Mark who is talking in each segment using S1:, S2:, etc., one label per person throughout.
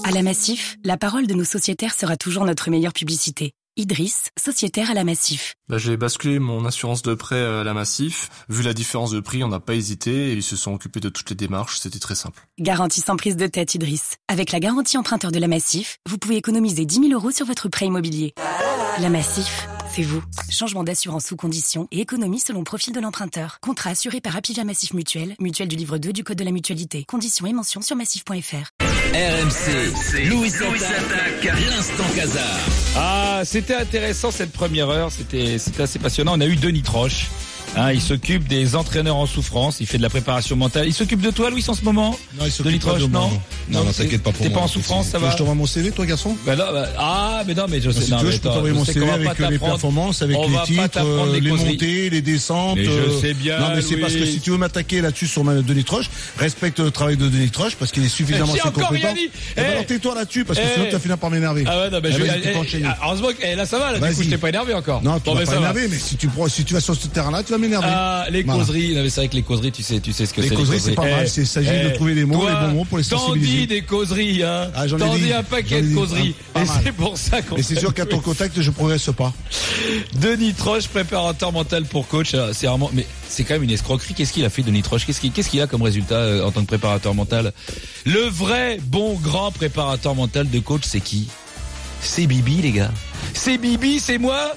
S1: À la Massif, la parole de nos sociétaires sera toujours notre meilleure publicité. Idriss, sociétaire à la Massif.
S2: J'ai basculé mon assurance de prêt à la Massif. Vu la différence de prix, on n'a pas hésité et ils se sont occupés de toutes les démarches, c'était très simple.
S1: Garantie sans prise de tête, Idriss. Avec la garantie emprunteur de la Massif, vous pouvez économiser 10 000 € sur votre prêt immobilier. La Massif, c'est vous. Changement d'assurance sous condition et économie selon profil de l'emprunteur. Contrat assuré par Apivia Massif Mutuelle, mutuelle du livre 2 du Code de la mutualité. Conditions et mentions sur massif.fr.
S3: RMC, Louis attaque, l'instant Casar.
S4: Ah, c'était intéressant cette première heure, c'était assez passionnant. On a eu Denis Troche. Il s'occupe des entraîneurs en souffrance, il fait de la préparation mentale. Il s'occupe de toi, Louis, en ce moment?
S5: Non, il s'occupe
S4: Denis
S5: pas
S4: Troche,
S5: de moi. Non, t'inquiète pas pour moi.
S4: T'es pas en souffrance, ça va?
S5: Je t'envoie mon CV, toi, garçon?
S4: Mais non, mais je sais.
S5: Si tu veux, je peux t'envoyer mon CV avec les performances, avec les titres, les montées, les descentes.
S4: Mais je sais bien.
S5: Non, mais c'est parce que si tu veux m'attaquer là-dessus sur Denis Troche, respecte le travail de Denis Troche parce qu'il est suffisamment assez compétent. Alors tais-toi là-dessus parce que sinon tu vas finir par m'énerver.
S4: Ah ouais, non, mais heureusement que là ça va, là, du coup je t'ai pas énervé encore.
S5: Non, tu vas pas énervé, mais si tu vas sur ce terrain-là, tu vas m'énerver.
S4: Ah, les causeries, c'est vrai que les causeries, tu sais ce que c'est.
S5: Les causeries, c'est pas mal, il s'agit de trouver les mots, les bons mots pour les sensibiliser.
S4: T'en dis des causeries, hein. T'en dis un paquet de causeries. Et c'est pour ça qu'on.
S5: Et c'est sûr qu'à ton contact, je progresse pas.
S4: Denis Troche, préparateur mental pour coach, c'est vraiment, mais c'est quand même une escroquerie. Qu'est-ce qu'il a fait, Denis Troche? Qu'est-ce qu'il a comme résultat en tant que préparateur mental? Le vrai bon grand préparateur mental de coach, c'est qui? C'est Bibi, les gars. C'est Bibi, c'est moi,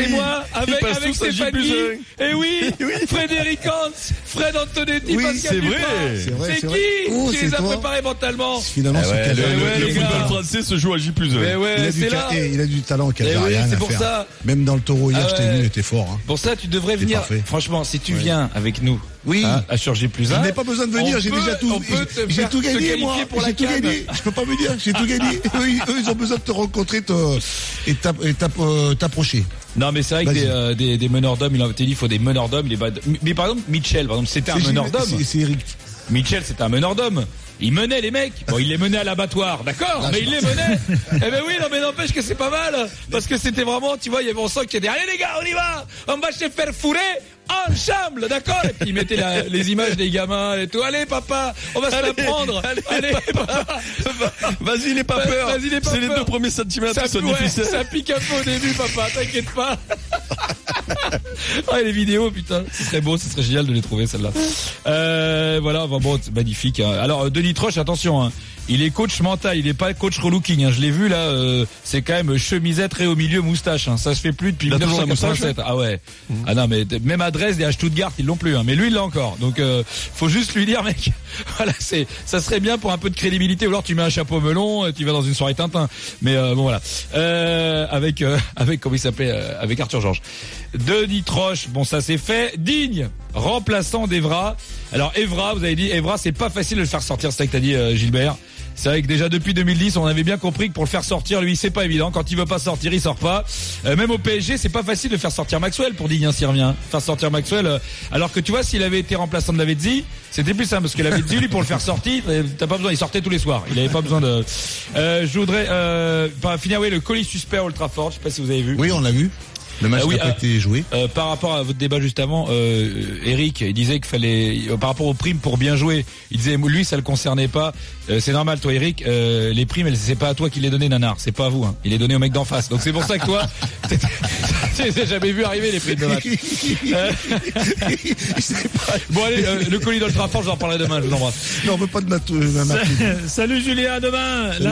S4: avec Stéphanie. Et oui, Frédéric Hans, Fred Antonetti, Pascal Duprat. C'est qui les a préparés mentalement?
S5: Finalement,
S2: le football français se joue à J+1.
S4: Mais ouais, c'est là.
S5: Il a du talent, rien
S4: c'est
S5: à
S4: pour
S5: faire.
S4: ça.
S5: Même dans le Taureau hier, je t'ai vu, il était fort. Hein.
S4: Pour ça, tu devrais venir.
S5: Parfait.
S4: Franchement, si tu viens avec nous.
S5: Oui.
S4: À sur J+1.
S5: Je n'ai pas besoin de venir, j'ai déjà tout. J'ai tout gagné, moi. J'ai tout gagné. Je peux pas me dire, j'ai tout gagné. Eux, ils ont besoin de te rencontrer et t'approcher.
S4: Non, mais c'est vrai que des meneurs d'hommes, il faut des meneurs d'hommes. Mais par exemple, Mitchell, c'était un meneur d'hommes.
S5: C'est Eric.
S4: Mitchell, c'était un meneur d'hommes. Il menait les mecs. Bon, il les menait à l'abattoir, d'accord, mais il les menait. Eh ben oui, non, mais n'empêche que c'est pas mal. Parce que c'était vraiment, tu vois, il y avait mon sang qui était, allez les gars, on y va. On va se faire fourrer ensemble, d'accord? Et puis il mettait les images des gamins et tout. Allez, papa, on va se la prendre. Allez, papa.
S2: Vas-y, n'aie pas peur. C'est les 2 premiers centimètres qui sont difficiles.
S4: Ça pique un peu au début, papa, t'inquiète pas. Les vidéos, putain, ce serait beau, ce serait génial de les trouver, celles-là. Voilà, bon, c'est magnifique. Hein. Alors, Denis Troche, attention, hein. Il est coach mental, il est pas coach relooking. Hein. Je l'ai vu là, c'est quand même chemisette et au milieu moustache. Hein. Ça se fait plus depuis 1987. Ah ouais. Ah non, mais même à Dresde et à Stuttgart, ils l'ont plus. Hein. Mais lui, il l'a encore. Donc, faut juste lui dire, mec. Voilà, ça serait bien pour un peu de crédibilité. Ou alors tu mets un chapeau melon, tu vas dans une soirée Tintin. Mais bon voilà. Avec comment il s'appelait, avec Arthur Georges. Denis Troche, bon ça c'est fait. Digne, remplaçant d'Evra. Alors Evra, vous avez dit, Evra, c'est pas facile de le faire sortir, c'est ça que t'as dit Gilbert. C'est vrai que déjà depuis 2010, on avait bien compris que pour le faire sortir, lui, c'est pas évident. Quand il veut pas sortir, il sort pas. Même au PSG, c'est pas facile de faire sortir Maxwell pour Digne, s'il revient. Faire sortir Maxwell, alors que tu vois, s'il avait été remplaçant de Lavezzi, c'était plus simple, parce que Lavezzi, lui, pour le faire sortir, t'as pas besoin, il sortait tous les soirs. Il avait pas besoin de. Je voudrais finir, le colis suspect à Old Trafford. Je sais pas si vous avez vu.
S5: Oui, on l'a vu. Le match n'a pas été joué.
S4: Par rapport à votre débat juste avant, Eric, il disait qu'il fallait, par rapport aux primes pour bien jouer, il disait, lui, ça le concernait pas. C'est normal, toi, Eric, les primes, c'est pas à toi qu'il les donnait, nanar. C'est pas à vous, hein. Il les donnait au mec d'en face. Donc c'est pour ça que toi, t'as jamais vu arriver les primes de match. Bon, allez, le colis d'Old Trafford, je vous en parlerai demain, je vous embrasse.
S5: Non, on veut pas de
S4: Salut Julien, à demain.